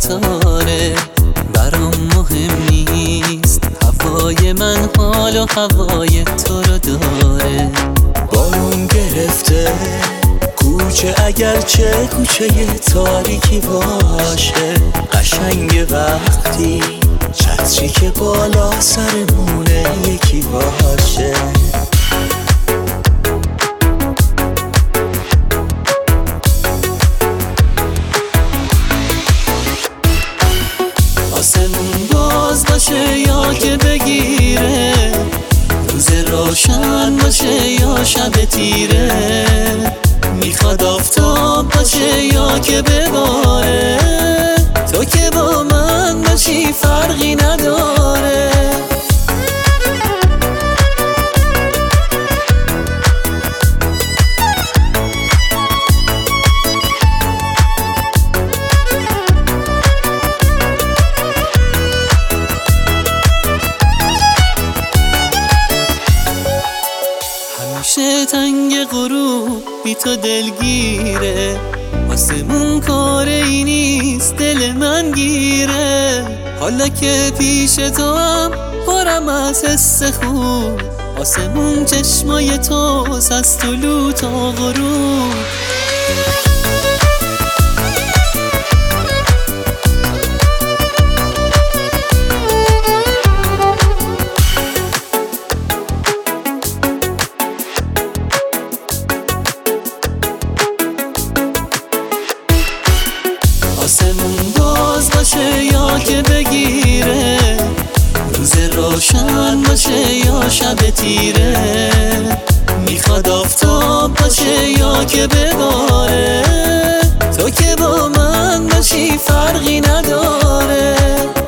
قطاره، برام مهم نیست هوای من حال و هوای تو رو داره. بارون گرفته کوچه، اگرچه کوچه تاریکی باشه، قشنگ وقتی چتری که بالا سرمونه یکی باشه. آسمون باز باشه یا که بگیره، روز روشن باشه یا شب تیره، میخواد آفتاب باشه یا که بباره، تو که با من باشی فرقی نداره. همیشه تنگ غروب بی تو دلگیره، آسمون کار ای نیست دل من گیره. حالا که پیش تو هم پرم از حس خوب، آسمون چشمای توست از طلوع تا غروب. آسمون باز باشه یا که بگیره، روز روشن باشه یا شب تیره، میخواد آفتاب باشه یا که بباره، تو که با من باشی فرقی نداره.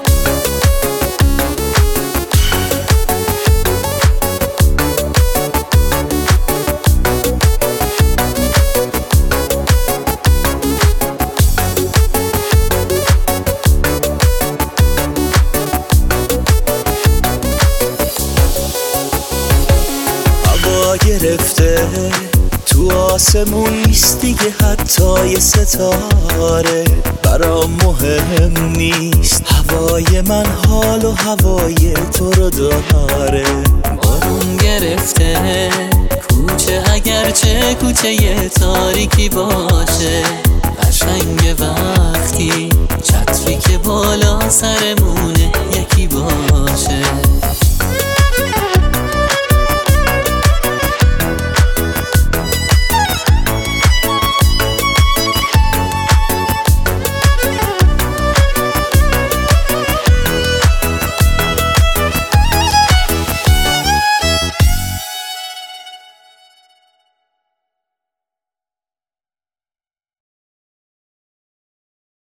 گرفته تو آسمون نیست دیگه حتی یه ستاره، برام مهم نیست هوای من حال و هوای تو رو داره. بارون گرفته کوچه، اگرچه کوچه یه تاریکی باشه، قشنگ وقتی چتری که بالا سرمونه یکی